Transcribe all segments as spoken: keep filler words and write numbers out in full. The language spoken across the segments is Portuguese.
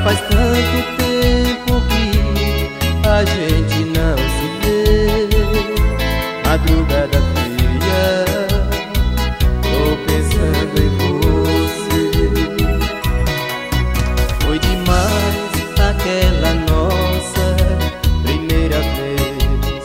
faz tanto tempo que a gente não se vê. Madrugada fria, tô pensando em você. Foi demais aquela nossa primeira vez.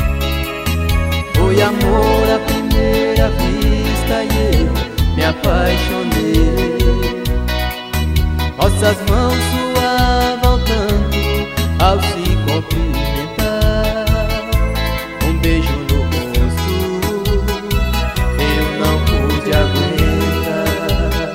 Foi amor à primeira vista e eu me apaixonei. Nossas mãos suavam tanto ao se cumprimentar. Um beijo no rosto eu não pude aguentar.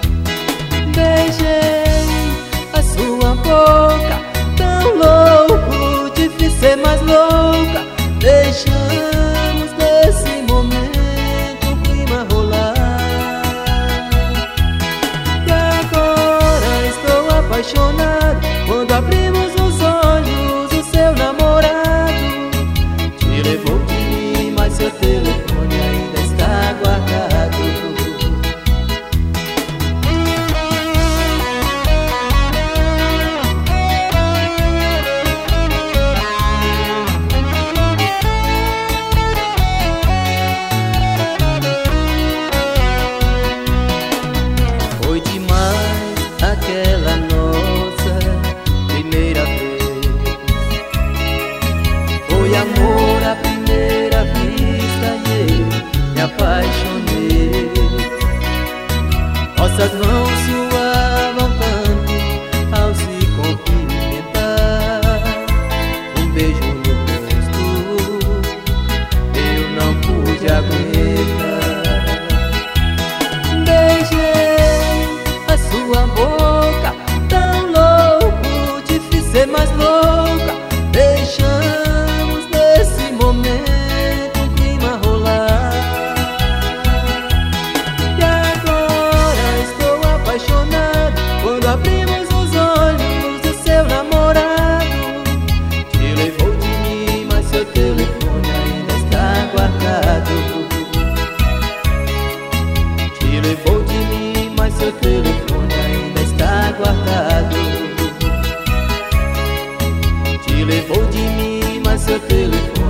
Beijei a sua boca, tão louco de ser mais louca. Deixamos nesse momento o clima rolar. Apaixonado, quando abrimos os olhos, o seu namorado te levou de mim, mas seu telefone ainda está guardado. Foi demais aquela noite, primeira vez. Foi amor à primeira vista e eu me apaixonei. Nossas mãos suavam tanto ao se cumprimentar. Um beijo no rosto eu não pude aguentar. Beijei a sua boca, tão louco de ser mais louca. Deixamos nesse momento um clima rolar. E agora estou apaixonado, quando abrimos os olhos, o seu namorado te levou de mim, mas seu telefone ainda está guardado. Te levou de mim, mas seu telefone ainda está guardado. Te levou de mim, mas seu telefone